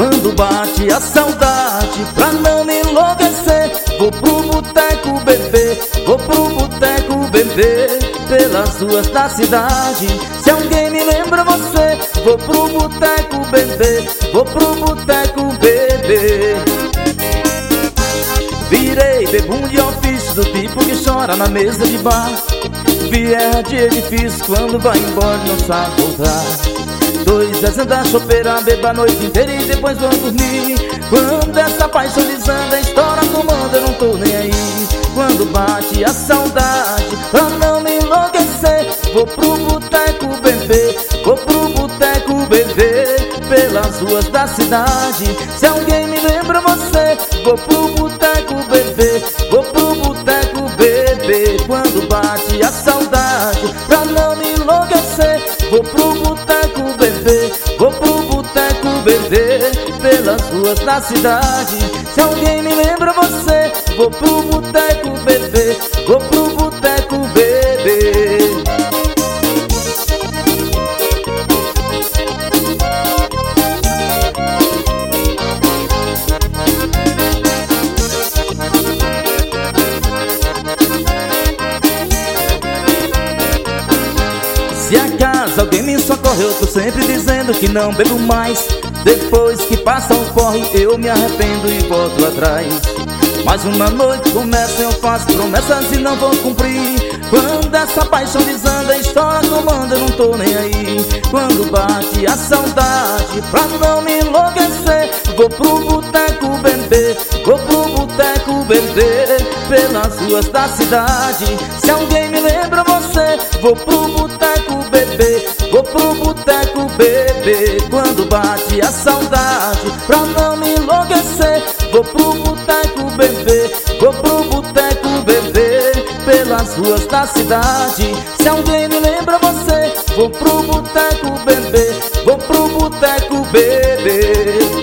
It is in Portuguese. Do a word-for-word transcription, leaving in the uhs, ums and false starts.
Quando bate a saudade, pra não me enlouquecer, vou pro boteco beber, vou pro boteco beber, pelas ruas da cidade. Se alguém me lembra você, vou pro boteco beber, vou pro boteco beber. Virei bebum de ofício, do tipo que chora na mesa de bar. Vier de edifício, quando vai embora não sabe voltar. Dois é sentar chopeira, beba a noite inteira e depois vão dormir. Quando essa paixão desanda, estoura comanda, eu não tô nem aí. Quando bate a saudade, pra não me enlouquecer, vou pro boteco beber, vou pro boteco beber, pelas ruas da cidade. Se alguém me lembra você, vou pro boteco beber, vou pro boteco beber. Quando bate a saudade, pra não me enlouquecer, vou pro boteco beber, vou pro boteco beber, pelas ruas da cidade. Se alguém me lembra você, vou pro boteco beber, vou pro boteco beber. Se acaso alguém me socorreu, tô sempre dizendo que não bebo mais. Depois que passa um corre, eu me arrependo e volto atrás. Mais uma noite começa, eu faço promessas e não vou cumprir. Quando essa paixão desanda, a história comanda, eu não tô nem aí. Quando bate a saudade, pra não me enlouquecer, vou pro boteco beber, vou pro boteco beber, pelas ruas da cidade. Se alguém me lembra você, vou pro boteco beber, vou pro boteco beber. Quando bate a saudade, pra não me enlouquecer, vou pro boteco beber, vou pro boteco beber, pelas ruas da cidade. Se alguém me lembra você, vou pro boteco beber, vou pro boteco beber.